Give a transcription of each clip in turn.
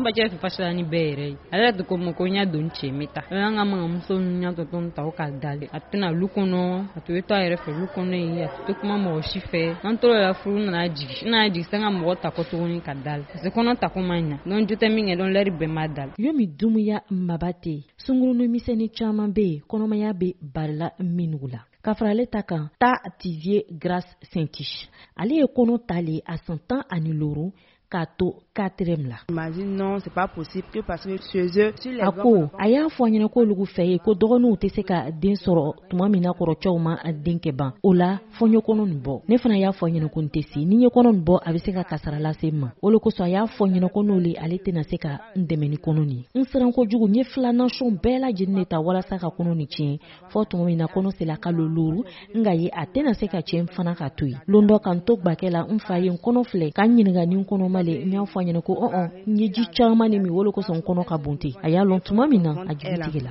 ba cɛ fɛ fasila ni bɛɛ yɛrɛ ye ale to ko mo ko nya don cɛ meta an ka manga muso nya to ton ta o ka dale a tɛna lu kɔnɔ a to to a yɛrɛ fɛ lu kɔnɔ ye a to kuma mɔgɔ si fɛ an to la furu nana jigi n'a jigi sanga mɔgɔ ta ko tuguni ka dale parce que kɔnɔ ta ko man ɲa don jotɛ min kɛ don lɛri bɛɛ ma dale yomi dumuya mabate sungurunu misɛni caman be yen kɔnɔmaya be barila minnugu la ka farale ta kan ta tivier Grace Saint-Tiche ale ye kɔnɔ tale a san 15 k'a to 4e la. Non, c'est pas possible que parce que chez eux, a ko a y'a fɔ ɲɛna ko olugu fɛ ye ko dɔgɔninw tɛ se ka den sɔrɔ tuma min na kɔrɔcɛw ma den kɛ ban o la fɔɲɔ kɔnɔ nin bɔ ne fana y'a fɔ ɲɛna ko n tɛ se ni ye kɔnɔ nin bɔ a bɛ se ka kasara lase ma o le kosɔn a y'a fɔ ɲɛna ko n'ole ale tɛna se ka n dɛmɛ ni kɔnɔ nin n siran kojugu n ye filanation bɛɛ lajɛlen de ta walasa ka kɔnɔ nin tiɲɛ fɔ tuma min na kɔnɔ sela kalo 5 nka ye a tɛna se ka tiɲɛ fana ka to yen lon dɔ kan to gbakɛ la n fa ye n kɔnɔ filɛ k'an ɲininka ni n kɔnɔ ma le n y'a fɔ ɲɛna ko n ye ji caman de min wolo kosɔn kɔnɔ ka bon ten a y'a lɔn tuma min na a jugu tigɛ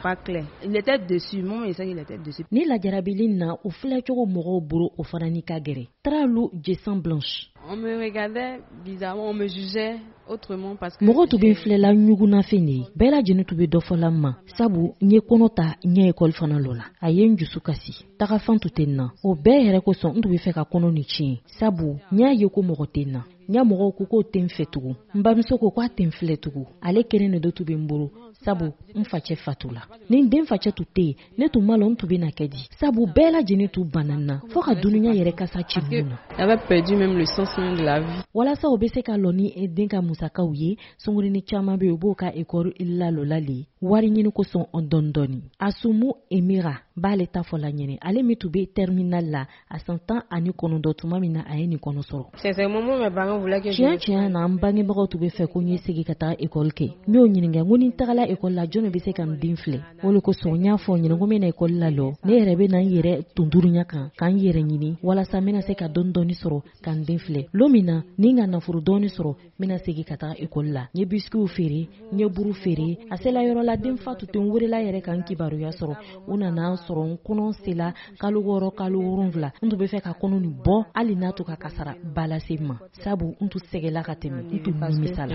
la ni lajarabili na o filɛ cogo mɔgɔw bolo o fana ni ka gɛrɛ Tralu Jessan Blanche on me regardait bizarrement on me jugeait autrement parce que mɔgɔ tun bɛ filɛla ɲugunafɛn de ye bɛɛ lajɛlen tun bɛ dɔ fɔla ma sabu n ye kɔnɔ ta n ɲɛ ekɔli fana lɔ la a ye n jusu kasi tagafan tun tɛ n na o bɛɛ yɛrɛ kosɔn n tun bɛ fɛ ka kɔnɔ ni tiɲɛ sabu n y'a ye ko mɔgɔ tɛ n na n y'a mɔgɔw ko k'o tɛ n fɛ tugun n bamuso ko k'a tɛ n filɛ tugun ale kelen de do tun bɛ n bolo sabu n facɛ fatula ni n den facɛ tun tɛ yen ne tun ma lɔn n tun bɛ na kɛ di sabu bɛɛ lajɛlen tun banna n na fɔ ka dunuya yɛrɛ kasa ci ninnu na avait perdu même le sens même de la vie walasa o bɛ se ka lɔ ni den ka musakaw ye sungurini caman bɛ yen u b'o ka ekɔli lalɔlali wari ɲini kosɔn dɔɔni dɔɔni Asumu Emira b'ale ta fɔ la ɲɛnɛ ale min tun bɛ terminal la a san 19 tuma min na a ye nin kɔnɔ sɔrɔ tiɲɛ na an bangebagaw tun bɛ fɛ ko n ye segin ka taa ekɔli kɛ n y'o ɲininka n ko ni n tagala ekɔli la jɔn bɛ se ka n den filɛ o de kosɔn n y'a fɔ ɲɛna ko n bɛna ekɔli la lɔ ne yɛrɛ bɛ na n yɛrɛ tunturunya kan k'an yɛrɛ ɲini walasa n bɛna se ka dɔɔni sɔrɔ ka n den filɛ lo min na ni n ka nafolo dɔɔni sɔrɔ n bɛna segin ka taa ekɔli la n ye biscuits feere n ye buru feere a sela yɔrɔ la den fa tun tɛ n welela yɛrɛ ka n kibaruya sɔrɔ u nana an sɔrɔ n kɔnɔ sela kalo 6 kalo 7 n tun bɛ fɛ ka kɔnɔ nin bɔ hali n'a to ka kasara ba lase ma sabu n tun sɛgɛla ka tɛmɛ n tun nimisala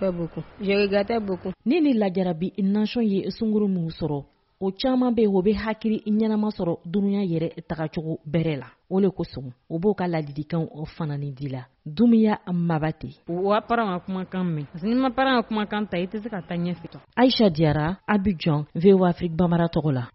ni ni lajarabi nation ye sunguru min sɔrɔ o caman bɛ o bɛ hakili ɲɛnama sɔrɔ dunuya yɛrɛ tagacogo bɛrɛ la o le kosɔn o b'o ka ladidikan o fana ni di la Dumuya Mabate wa parent ka kumakan mɛn parce que ni ma parent ka kumakan ta i tɛ se ka taa ɲɛfɛ Aisha Diarra Abidjan VOA Afrique Bambara tɔgɔ la